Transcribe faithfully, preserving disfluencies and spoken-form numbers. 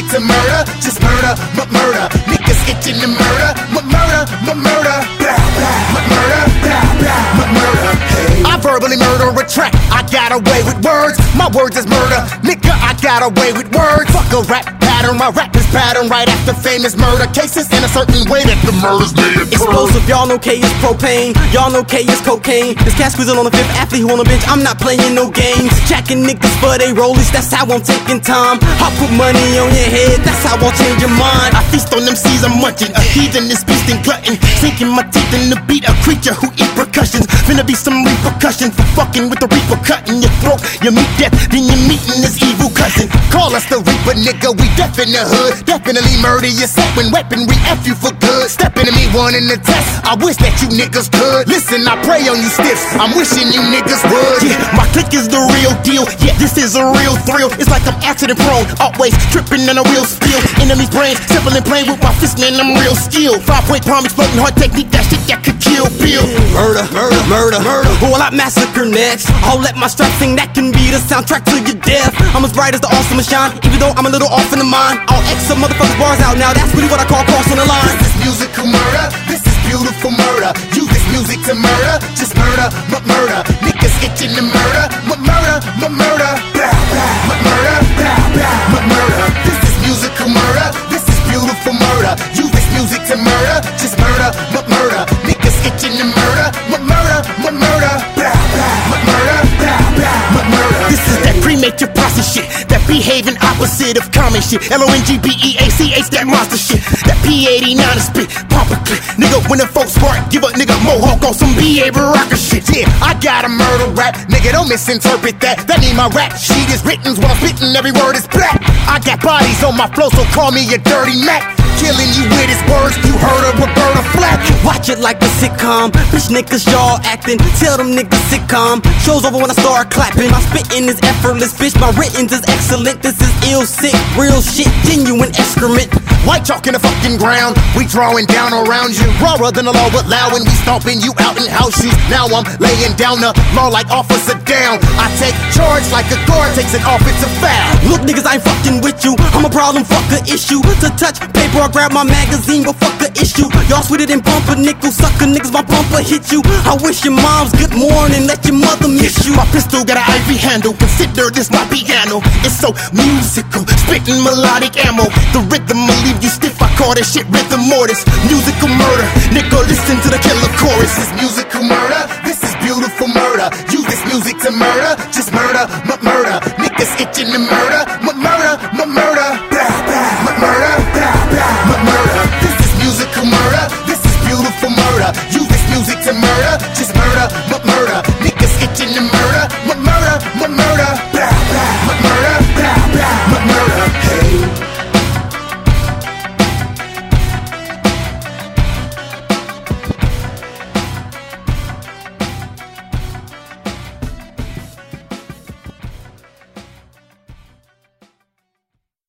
music to murder, just murder, but murder. Niggas itching to murder, but murder, but murder. Blah, blah, but murder, blah, blah, but murder. Hey. I verbally murder a track, I got away with words. My words is murder, nigga, I got away with words. Fuck a rap pattern, my rap is pattern right after famous murder cases in a certain way that the murders may occur. Explosive, y'all know K is propane, y'all know K is cocaine. This cat squeezing on the fifth athlete who on the bench, I'm not playing no games. Jacking niggas for they rollies, that's how I'm taking time. I put money on your head, that's how I'll change your mind. I feast on them seas, I'm munching, a heathen is feasting glutton. Sinking my teeth in the beat, a creature who eat percussions. Finna be some repercussions for fucking with the reaper, cutting your throat. You meet death, then you meeting this evil cousin. Call us the reaper, nigga, we deaf in the hood. Definitely murder your set when weaponry F you for good. Step into me one in the test, I wish that you niggas could. Listen, I pray on you stiffs, I'm wishing you niggas would. Yeah, my clique is the real deal, yeah, this is a real thrill. It's like I'm accident prone, always tripping on a real spill. Enemy's brains, simple and plain with my fist, man, I'm real skilled. Five point palm exploding hard technique, that shit that could kill Bill. Murder, murder, murder, murder. Who will I massacre next? I'll let my strap sing, that can be the soundtrack to your death. I'm as bright as the awesome shine, even though I'm a little off in the mind. I'll X some motherfuckers bars out now, that's really what I call crossing the line. This is musical murder, this is beautiful murder. Use this music to murder, just murder, but murder. Niggas itching to murder, but murder, but murder. Blah, blah, but murder, blah, blah, but murder. This is musical murder, this is beautiful murder. Use this music to murder, just murder, but murder. Niggas itching to murder, but murder, but murder. Blah, blah, but murder, blah, blah, but murder. This is that premature process shit, that behaving opposite of common shit. L O N G B E A C H, that monster shit. That P eighty-nine is spit, pop a clip. Nigga, when the folks spark, give a nigga mohawk on some B A Baraka shit. Yeah, I got a murder rap, nigga, don't misinterpret that. That mean my rap sheet is written when I'm spitting, every word is black. I got bodies on my flow, so call me a dirty Mac. Killing you with his words, you heard of Roberta Flack. Watch it like a sitcom, bitch niggas y'all acting. Tell them niggas sitcom, show's over when I start clapping. My spitting is effortless, bitch, my written's is excellent. This is ill, sick, real shit, genuine excrement. White chalk in the fucking ground, we drawing down around you. Rawer than the law would allow, and we stomping you out in house shoes. Now I'm laying down the law like officer down. I take charge like a guard takes an offensive foul. Look niggas, I ain't fucking with you, I'm a problem, fuck a issue. To touch paper, I grab my magazine, but fuck a issue. Y'all sweeter than bumper nickel, sucker niggas, my bumper hit you. I wish your mom's good morning, let your mother miss you. My pistol got an ivory handle, consider this my piano. It's so musical, spitting melodic ammo. The rhythm will leave you stiff, I call this shit rhythm mortis. Musical murder, nigga, listen to the killer chorus. This is musical murder, this is beautiful murder. Use this music to murder, just murder, but murder. Niggas itching to murder, but murder, but murder. Blah, blah, but murder, blah, blah, but murder. This is musical murder, this is beautiful murder. Use this music to murder, just murder, but